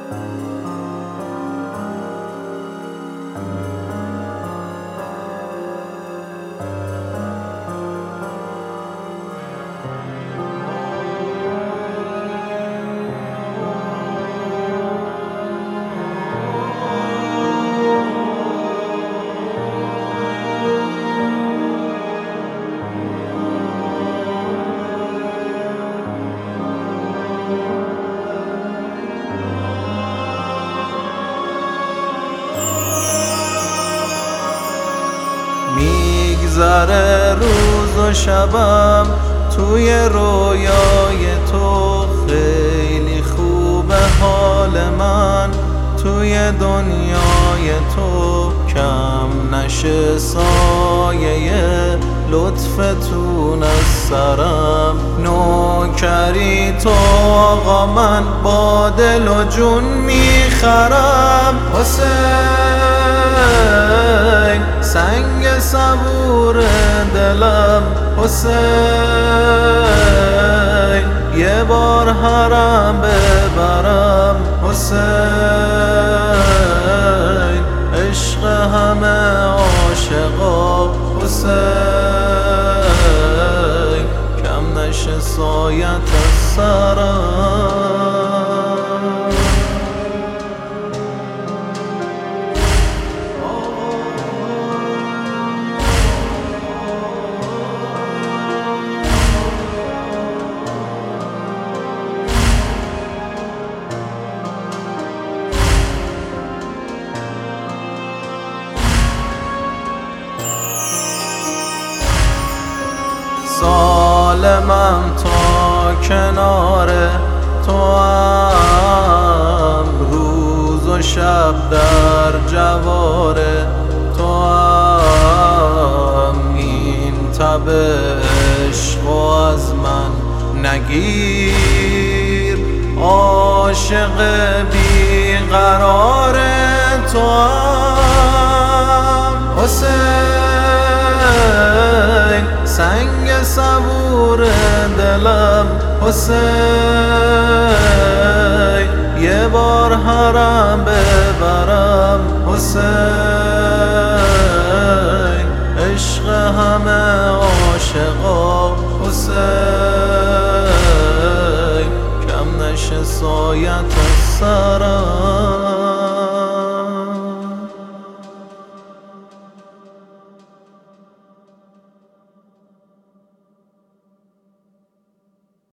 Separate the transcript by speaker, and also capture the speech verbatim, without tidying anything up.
Speaker 1: میگذره روز و شبم توی رویای تو، خیلی خوبه حال من توی دنیای تو، کم نشه سایه لطفتون از سرم. نوکری تو آقا من با دل و جون میخرم. حسین سنگ صبور دلم، حسین یه بار حرم ببرم. حسین عشق همه عاشقا، حسین کم نشه سایت از سرم. سالمم تا کنار تو هم، روز و شب در جوار تو هم. این تب عشق از من نگیر، عاشق بیقرار تو هم. حسین سنگ صبور دلم، حسین یه بار حرم ببرم. حسین عشق همه عاشقا، حسین کم نشه سایت از سرم.